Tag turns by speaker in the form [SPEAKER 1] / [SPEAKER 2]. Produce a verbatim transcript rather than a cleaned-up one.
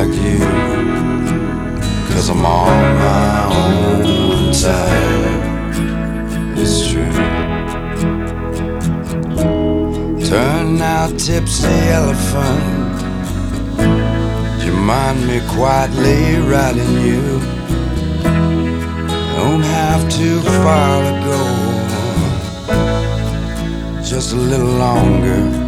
[SPEAKER 1] like you, 'cause I'm on my own side. It's true. Turn out tipsy elephant, you mind me quietly riding you. Don't have too far to go, just a little longer.